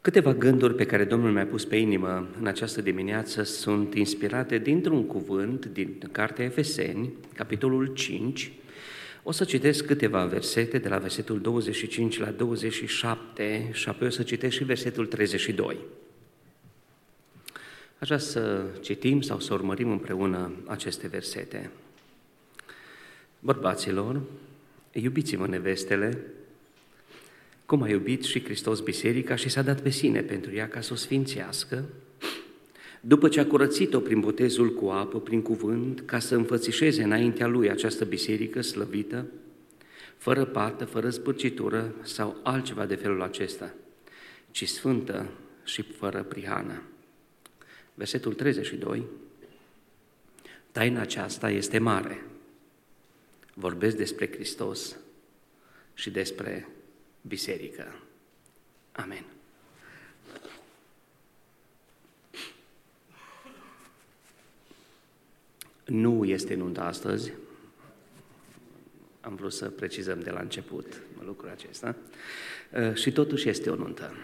Câteva gânduri pe care Domnul mi-a pus pe inimă în această dimineață sunt inspirate dintr-un cuvânt din Cartea Efeseni, capitolul 5. O să citesc câteva versete de la versetul 25 la 27 și apoi o să citesc și versetul 32. Aș vrea să citim sau să urmărim împreună aceste versete. Bărbaților, iubiți-vă nevestele, cum a iubit și Hristos biserica și s-a dat pe sine pentru ea ca să o sfințească, după ce a curățit-o prin botezul cu apă, prin cuvânt, ca să înfățișeze înaintea lui această biserică slăvită, fără pată, fără zbârcitură sau altceva de felul acesta, ci sfântă și fără prihană. Versetul 32. Taina aceasta este mare. Vorbesc despre Hristos și despre biserică. Amen. Nu este nuntă astăzi. Am vrut să precizăm de la început lucrul acesta. Și totuși este o nuntă.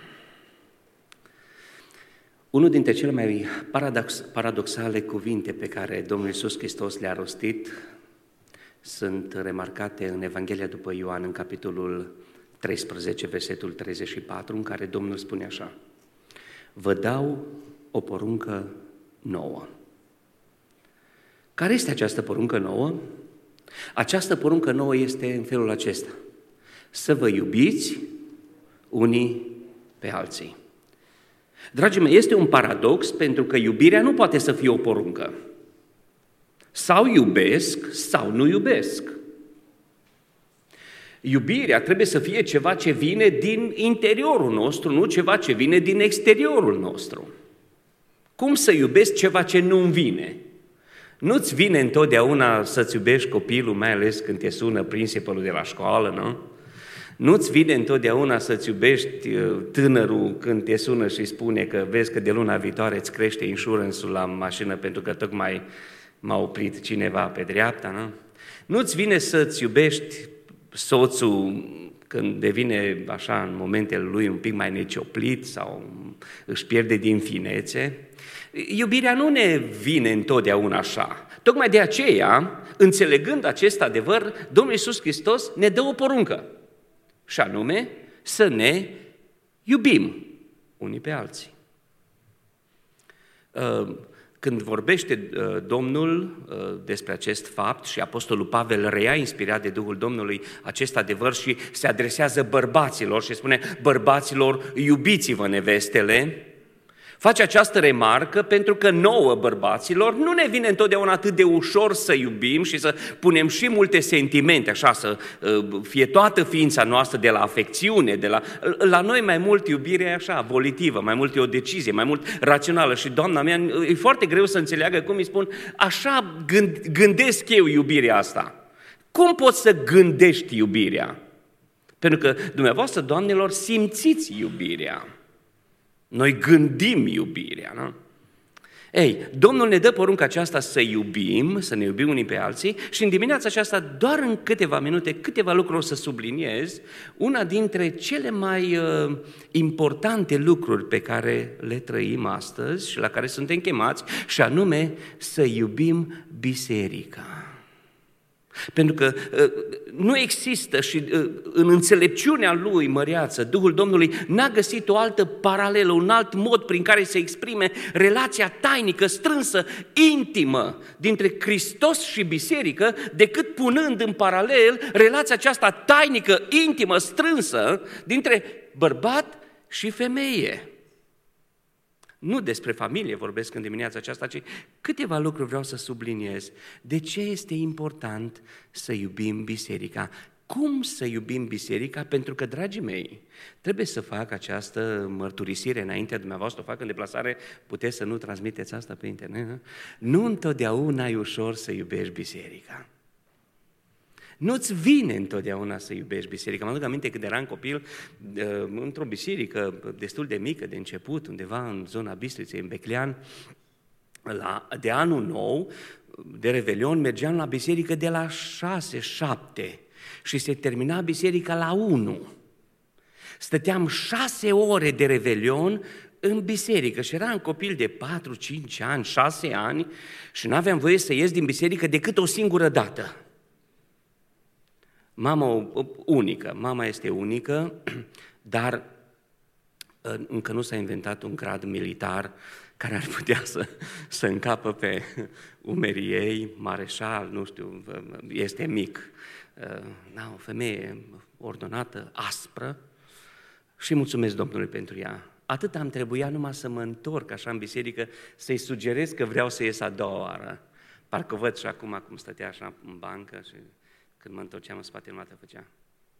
Unul dintre cele mai paradoxale cuvinte pe care Domnul Iisus Hristos le-a rostit sunt remarcate în Evanghelia după Ioan, în capitolul 13, versetul 34, în care Domnul spune așa: vă dau o poruncă nouă. Care este această poruncă nouă? Această poruncă nouă este în felul acesta: să vă iubiți unii pe alții. Dragii mei, este un paradox pentru că iubirea nu poate să fie o poruncă. Sau iubesc, sau nu iubesc. Iubirea trebuie să fie ceva ce vine din interiorul nostru, nu ceva ce vine din exteriorul nostru. Cum să iubesc ceva ce nu-mi vine? Nu-ți vine întotdeauna să-ți iubești copilul, mai ales când te sună principalul de la școală, nu? Nu-ți vine întotdeauna să-ți iubești tânărul când te sună și spune că vezi că de luna viitoare îți crește insurance-ul la mașină pentru că tocmai m-a oprit cineva pe dreapta, nu? Nu-ți vine să-ți iubești soțul când devine așa în momentele lui un pic mai necioplit sau își pierde din finețe. Iubirea nu ne vine întotdeauna așa. Tocmai de aceea, înțelegând acest adevăr, Domnul Iisus Hristos ne dă o poruncă, și anume să ne iubim unii pe alții. Când vorbește Domnul despre acest fapt și Apostolul Pavel reia, inspirat de Duhul Domnului, acest adevăr și se adresează bărbaților și spune: bărbaților, iubiți-vă nevestele, face această remarcă pentru că nouă, bărbaților, nu ne vine întotdeauna atât de ușor să iubim și să punem și multe sentimente, așa, să fie toată ființa noastră de la afecțiune, la noi mai mult iubirea e așa, volitivă, mai mult e o decizie, mai mult rațională și Doamna mea, e foarte greu să înțeleagă cum îi spun, așa gândesc eu iubirea asta. Cum poți să gândești iubirea? Pentru că dumneavoastră, doamnelor, simțiți iubirea. Noi gândim iubirea, nu? Ei, Domnul ne dă porunca aceasta să iubim, să ne iubim unii pe alții și în dimineața aceasta, doar în câteva minute, câteva lucruri o să subliniez, una dintre cele mai importante lucruri pe care le trăim astăzi și la care suntem chemați, și anume să iubim biserica. Pentru că nu există și în înțelepciunea lui măreață, Duhul Domnului n-a găsit o altă paralelă, un alt mod prin care să exprime relația tainică, strânsă, intimă dintre Hristos și biserică, decât punând în paralel relația aceasta tainică, intimă, strânsă dintre bărbat și femeie. Nu despre familie vorbesc în dimineața aceasta, ci câteva lucruri vreau să subliniez. De ce este important să iubim biserica? Cum să iubim biserica? Pentru că, dragii mei, trebuie să fac această mărturisire înaintea dumneavoastră, o fac în deplasare, puteți să nu transmiteți asta pe internet, nu întotdeauna e ușor să iubești biserica. Nu-ți vine întotdeauna să iubești biserica. Mă aduc aminte când eram copil, într-o biserică destul de mică de început, undeva în zona Bistriței, în Beclean, de anul nou, de Revelion, mergeam la biserică de la 6-7 și se termina biserica la 1. Stăteam 6 ore de revelion în biserică și eram copil de 4, 5 ani, 6 ani și nu aveam voie să ies din biserică decât o singură dată. Mama este unică, dar încă nu s-a inventat un grad militar care ar putea să încapă pe umerii ei, mareșal, nu știu, este mic. O femeie ordonată, aspră, și mulțumesc Domnului pentru ea. Atât am trebuit numai să mă întorc așa în biserică, să-i sugerez că vreau să ies a doua oară. Parcă văd și acum cum stătea așa în bancă și când mă întorceam în spate, numai făcea.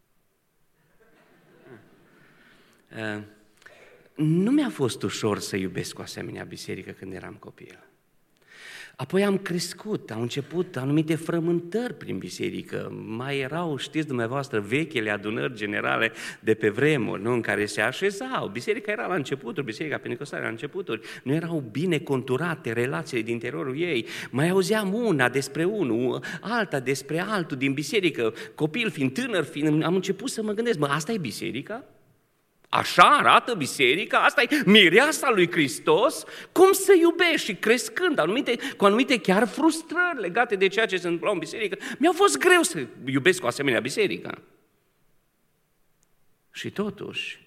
Nu mi-a fost ușor să iubesc o asemenea biserică când eram copil. Apoi am crescut, au început anumite frământări prin biserică. Mai erau, știți dumneavoastră, vechile adunări generale de pe vremuri, nu? În care se așezau. Biserica era la începuturi, biserica penecostală era la începuturi. Nu erau bine conturate relațiile din interiorul ei. Mai auzeam una despre unul, alta despre altul din biserică. Copil fiind, tânăr fiind, am început să mă gândesc, asta e biserica? Așa arată biserica? Asta e mireasa lui Hristos? Cum să iubești? Și crescând, cu anumite chiar frustrări legate de ceea ce se întâmplă în biserică, mi-a fost greu să iubesc o asemenea biserică. Și totuși,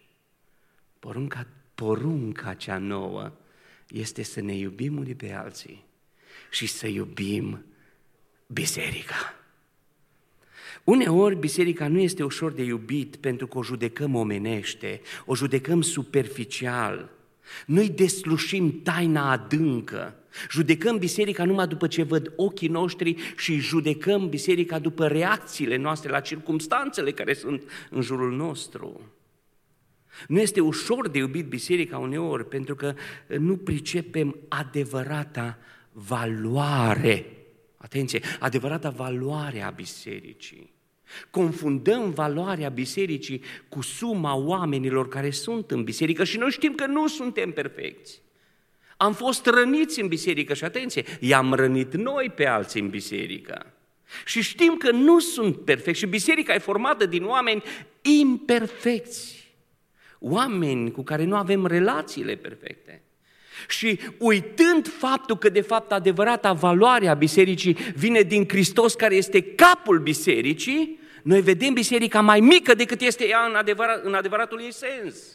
porunca cea nouă este să ne iubim unii pe alții și să iubim biserica. Uneori biserica nu este ușor de iubit pentru că o judecăm omenește, o judecăm superficial, nu-i deslușim taina adâncă, judecăm biserica numai după ce văd ochii noștri și judecăm biserica după reacțiile noastre la circumstanțele care sunt în jurul nostru. Nu este ușor de iubit biserica uneori pentru că nu pricepem adevărata valoare. Atenție, adevărata valoare a bisericii. Confundăm valoarea bisericii cu suma oamenilor care sunt în biserică și noi știm că nu suntem perfecți. Am fost răniți în biserică și atenție, i-am rănit noi pe alții în biserică. Și știm că nu sunt perfecți și biserica e formată din oameni imperfecți, oameni cu care nu avem relațiile perfecte. Și uitând faptul că de fapt adevărata valoare a bisericii vine din Hristos care este capul bisericii, noi vedem biserica mai mică decât este ea în adevăratul ei sens.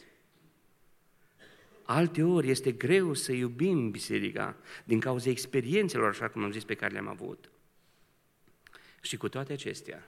Alteori este greu să iubim biserica din cauza experiențelor, așa cum am zis, pe care le-am avut. Și cu toate acestea,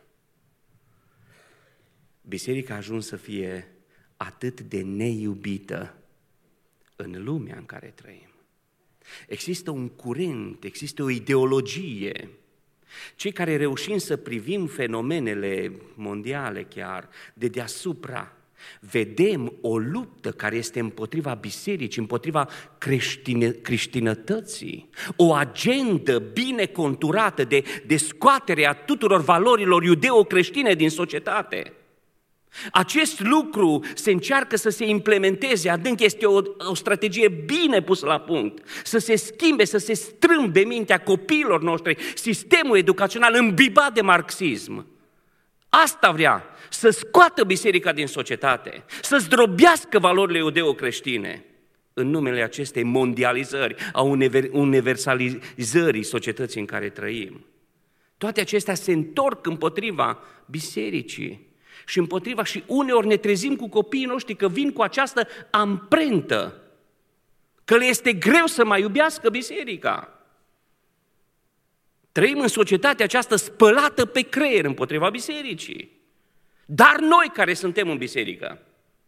biserica a ajuns să fie atât de neiubită în lumea în care trăim. Există un curent, există o ideologie. Cei care reușim să privim fenomenele mondiale chiar de deasupra, vedem o luptă care este împotriva bisericii, împotriva creștinătății, o agendă bine conturată de scoatere a tuturor valorilor iudeo-creștine din societate. Acest lucru se încearcă să se implementeze adânc, este o strategie bine pusă la punct, să se schimbe, să se strâmbe mintea copiilor noștri, sistemul educațional îmbibat de marxism. Asta vrea, să scoată biserica din societate, să zdrobească valorile iudeo-creștine în numele acestei mondializări, a universalizării societății în care trăim. Toate acestea se întorc împotriva bisericii. Și uneori ne trezim cu copiii noștri că vin cu această amprentă, că le este greu să mai iubească biserica. Trăim în societatea aceasta spălată pe creier împotriva bisericii. Dar noi care suntem în biserică,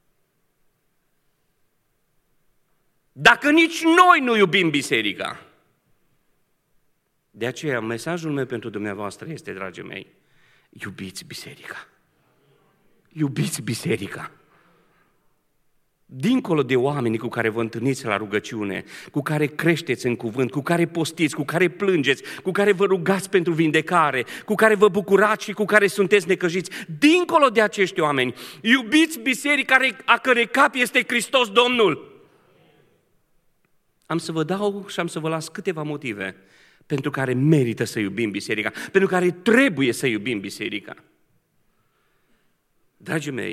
dacă nici noi nu iubim biserica, de aceea mesajul meu pentru dumneavoastră este, dragii mei, iubiți biserica. Iubiți biserica. Dincolo de oamenii cu care vă întâlniți la rugăciune, cu care creșteți în cuvânt, cu care postiți, cu care plângeți, cu care vă rugați pentru vindecare, cu care vă bucurați și cu care sunteți necăjiți, dincolo de acești oameni, iubiți biserica a cărei cap este Hristos Domnul. Am să vă dau și am să vă las câteva motive pentru care merită să iubim biserica, pentru care trebuie să iubim biserica. Dragii mei,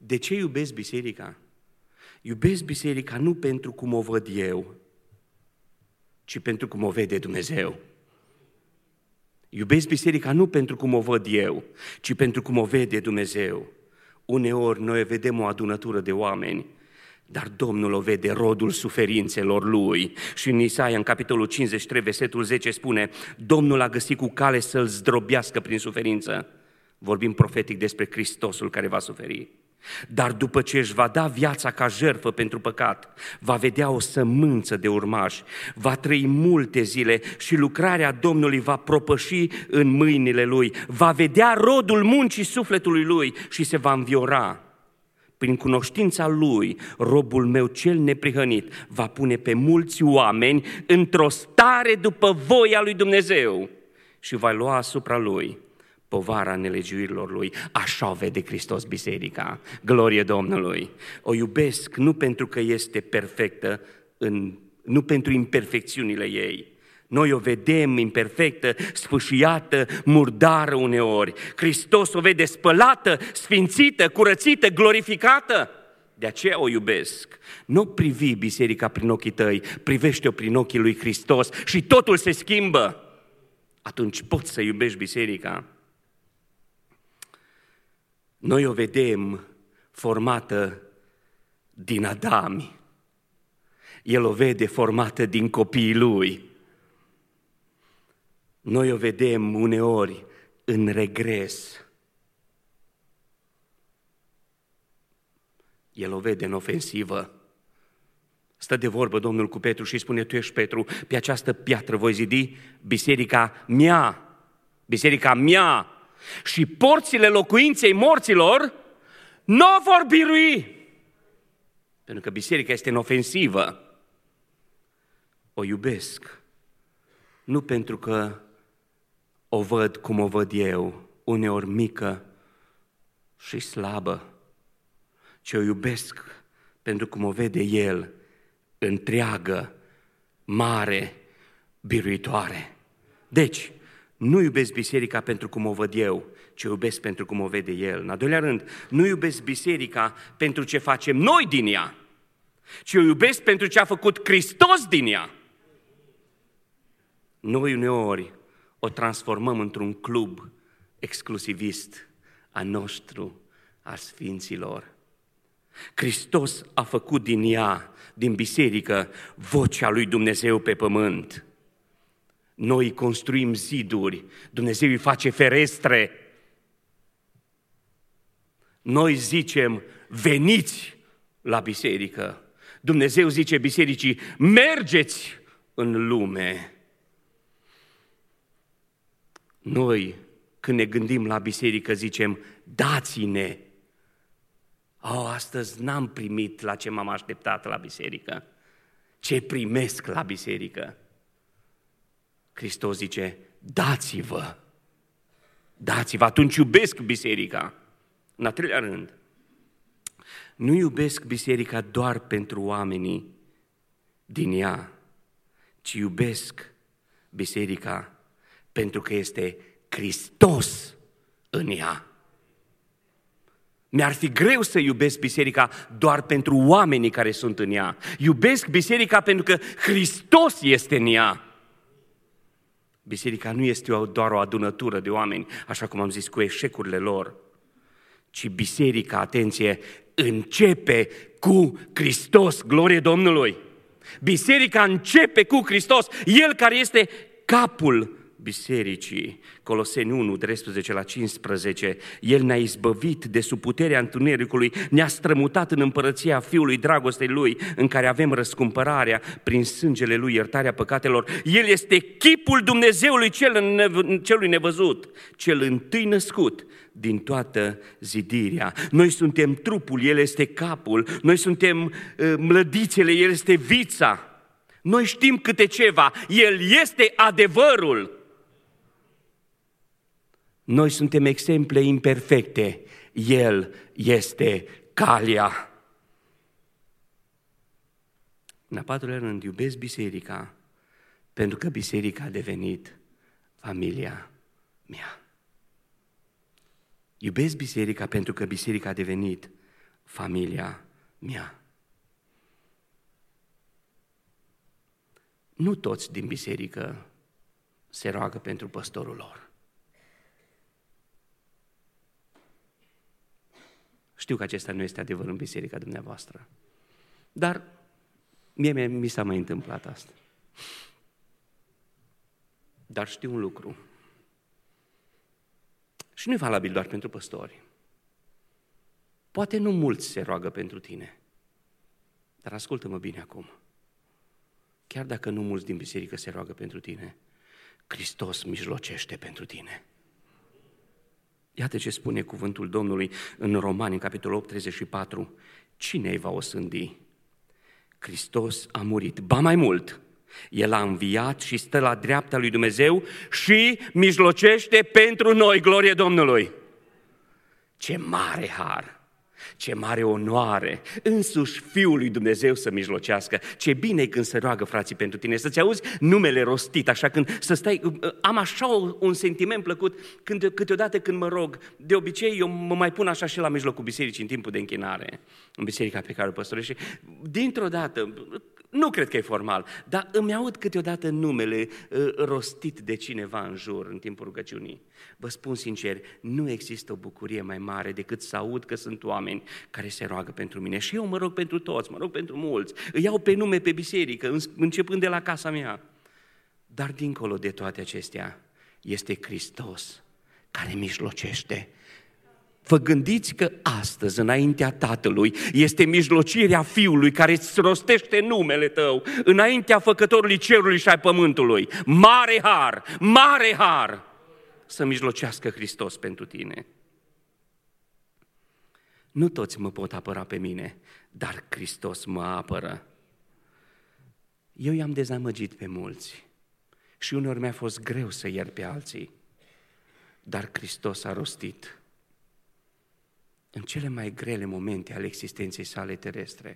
De ce iubesc biserica? Iubesc biserica nu pentru cum o văd eu, ci pentru cum o vede Dumnezeu. Iubesc biserica nu pentru cum o văd eu, ci pentru cum o vede Dumnezeu. Uneori noi vedem o adunătură de oameni, dar Domnul o vede rodul suferințelor Lui. Și în Isaia, în capitolul 53, versetul 10 spune: Domnul a găsit cu cale să-l zdrobească prin suferință. Vorbim profetic despre Hristosul care va suferi. Dar după ce își va da viața ca jertfă pentru păcat, va vedea o sămânță de urmași, va trăi multe zile și lucrarea Domnului va propăși în mâinile Lui, va vedea rodul muncii sufletului Lui și se va înviora. Prin cunoștința Lui, robul meu cel neprihănit va pune pe mulți oameni într-o stare după voia lui Dumnezeu și va lua asupra Lui povara nelegiuirilor Lui. Așa o vede Hristos biserica. Glorie Domnului! O iubesc nu pentru că este perfectă, nu pentru imperfecțiunile ei. Noi o vedem imperfectă, sfâșiată, murdară uneori. Hristos o vede spălată, sfințită, curățită, glorificată. De aceea o iubesc. Nu privi biserica prin ochii tăi, privește-o prin ochii lui Hristos și totul se schimbă. Atunci poți să iubești biserica. Noi o vedem formată din Adami. El o vede formată din copiii lui. Noi o vedem uneori în regres. El o vede în ofensivă. Stă de vorbă Domnul cu Petru și îi spune: tu ești Petru, pe această piatră voi zidi biserica mea. Biserica mea. Și porțile locuinței morților nu o vor birui. Pentru că biserica este în ofensivă. O iubesc. Nu pentru că o văd cum o văd eu, uneori mică și slabă, ci o iubesc pentru cum o vede El, întreagă, mare, biruitoare. Deci, nu iubesc biserica pentru cum o văd eu, ci o iubesc pentru cum o vede El. În al doilea rând, nu iubesc biserica pentru ce facem noi din ea, ci o iubesc pentru ce a făcut Hristos din ea. Noi uneori o transformăm într-un club exclusivist a nostru, a sfinților. Hristos a făcut din ea, din biserică, vocea lui Dumnezeu pe pământ. Noi construim ziduri, Dumnezeu îi face ferestre. Noi zicem: veniți la biserică. Dumnezeu zice bisericii: mergeți în lume. Noi, când ne gândim la biserică, zicem: dați-ne. Astăzi n-am primit la ce m-am așteptat la biserică. Ce primesc la biserică? Hristos zice: dați-vă. Dați-vă, atunci iubesc biserica. În al treilea rând, nu iubesc biserica doar pentru oamenii din ea, ci iubesc biserica pentru că este Hristos în ea. Mi-ar fi greu să iubesc biserica doar pentru oamenii care sunt în ea. Iubesc biserica pentru că Hristos este în ea. Biserica nu este doar o adunătură de oameni, așa cum am zis, cu eșecurile lor, ci biserica, atenție, începe cu Hristos, glorie Domnului. Biserica începe cu Hristos, El care este capul bisericii. Coloseni 1, 13-15, El ne-a izbăvit de sub puterea întunericului, ne-a strămutat în împărăția Fiului dragostei Lui, în care avem răscumpărarea prin sângele Lui, iertarea păcatelor. El este chipul Dumnezeului celui nevăzut, cel întâi născut din toată zidirea. Noi suntem trupul, El este capul, noi suntem mlădițele, El este vița. Noi știm câte ceva, El este adevărul. Noi suntem exemple imperfecte, El este calea. În al patrulea rând, iubesc biserica pentru că biserica a devenit familia mea. Iubesc biserica pentru că biserica a devenit familia mea. Nu toți din biserică se roagă pentru păstorul lor. Știu că acesta nu este adevăr în biserica dumneavoastră, dar mie mi s-a mai întâmplat asta. Dar știu un lucru, și nu e valabil doar pentru păstori. Poate nu mulți se roagă pentru tine, dar ascultă-mă bine acum. Chiar dacă nu mulți din biserică se roagă pentru tine, Hristos mijlocește pentru tine. Iată ce spune cuvântul Domnului în Romani, în capitolul 8, 34. Cine îi va osândi? Hristos a murit. Ba mai mult, El a înviat și stă la dreapta lui Dumnezeu și mijlocește pentru noi, glorie Domnului. Ce mare har! Ce mare onoare, însuși Fiul lui Dumnezeu să mijlocească. Ce bine e când se roagă frații pentru tine, să-ți auzi numele rostit, așa când să stai, am așa un sentiment plăcut câteodată când mă rog. De obicei eu mă mai pun așa și la mijlocul bisericii în timpul de închinare, în biserica pe care o păstoresc și dintr-o dată, nu cred că e formal, dar îmi aud câteodată numele rostit de cineva în jur în timpul rugăciunii. Vă spun sincer, nu există o bucurie mai mare decât să aud că sunt oameni care se roagă pentru mine. Și eu mă rog pentru toți, mă rog pentru mulți, îi iau pe nume pe biserică, începând de la casa mea. Dar dincolo de toate acestea este Hristos care mijlocește. Vă gândiți că astăzi, înaintea Tatălui, este mijlocirea Fiului care îți rostește numele tău, înaintea Făcătorului cerului și a pământului. Mare har să mijlocească Hristos pentru tine. Nu toți mă pot apăra pe mine, dar Hristos mă apără. Eu i-am dezamăgit pe mulți și uneori mi-a fost greu să iert pe alții, dar Hristos a rostit în cele mai grele momente ale existenței sale terestre.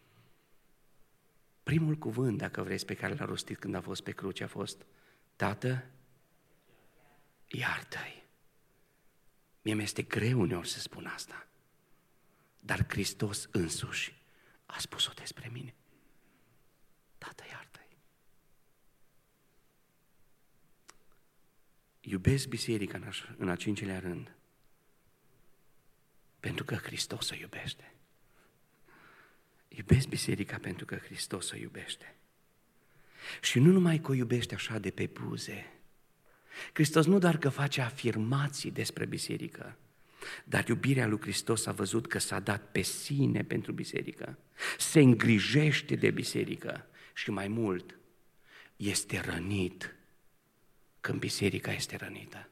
Primul cuvânt, dacă vreți, pe care l-a rostit când a fost pe cruce a fost: Tată, iartă-i. Mie mi-este greu uneori să spun asta, dar Hristos însuși a spus-o despre mine. Tată, iartă-i. Iubesc biserica în a cincilea rând, pentru că Hristos o iubește. Iubesc biserica pentru că Hristos o iubește. Și nu numai că o iubește așa de pe buze. Hristos nu doar că face afirmații despre biserică, dar iubirea lui Hristos a văzut că s-a dat pe sine pentru biserică, se îngrijește de biserică și mai mult, este rănit când biserica este rănită.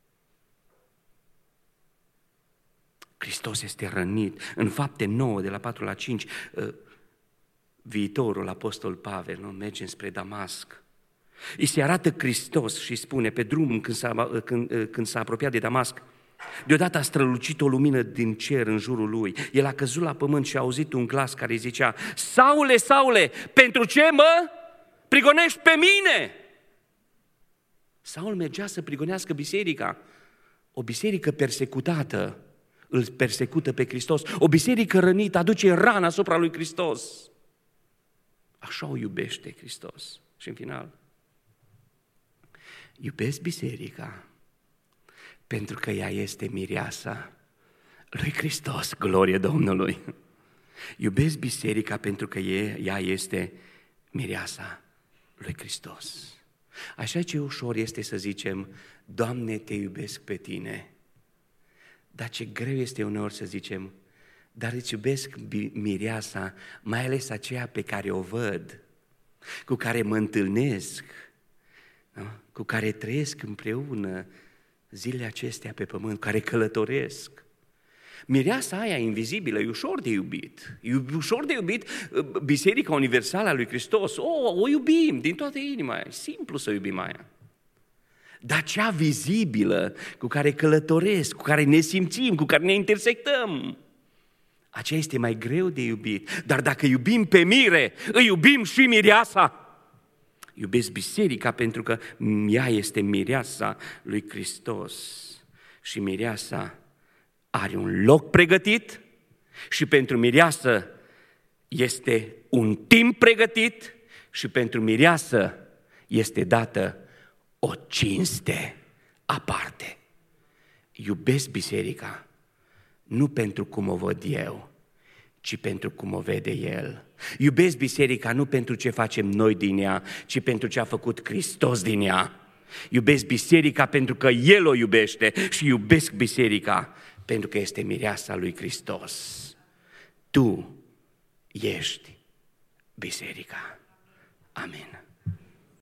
Hristos este rănit. În Fapte 9, de la 4 la 5, viitorul apostol Pavel merge spre Damasc. Îi se arată Hristos și spune pe drum când s-a apropiat de Damasc, deodată a strălucit o lumină din cer în jurul lui. El a căzut la pământ și a auzit un glas care îi zicea: Saule, Saule, pentru ce mă prigonești pe mine? Saul mergea să prigonească biserica. O biserică persecutată îl persecută pe Hristos. O biserică rănită aduce rană asupra lui Hristos. Așa o iubește Hristos. Și în final, iubesc biserica pentru că ea este mireasa lui Hristos, glorie Domnului. Iubesc biserica pentru că ea este mireasa lui Hristos. Așa ce ușor este să zicem: Doamne, te iubesc pe tine. Dar ce greu este uneori să zicem: dar îți iubesc mireasa, mai ales aceea pe care o văd, cu care mă întâlnesc, da? Cu care trăiesc împreună zilele acestea pe pământ, care călătoresc. Mireasa aia invizibilă e ușor de iubit. E ușor de iubit Biserica Universală a lui Hristos. O iubim din toată inima. E simplu să iubim aia. Dar cea vizibilă, cu care călătoresc, cu care ne simțim, cu care ne intersectăm, aceea este mai greu de iubit. Dar dacă iubim pe mire, îi iubim și mireasa. Iubesc biserica pentru că ea este mireasa lui Hristos. Și mireasa are un loc pregătit Și pentru mireasă este un timp pregătit și pentru mireasă este dată o cinste aparte. Iubesc biserica nu pentru cum o văd eu, ci pentru cum o vede El. Iubesc biserica nu pentru ce facem noi din ea, ci pentru ce a făcut Hristos din ea. Iubesc biserica pentru că El o iubește și iubesc biserica pentru că este mireasa lui Hristos. Tu ești biserica. Amin.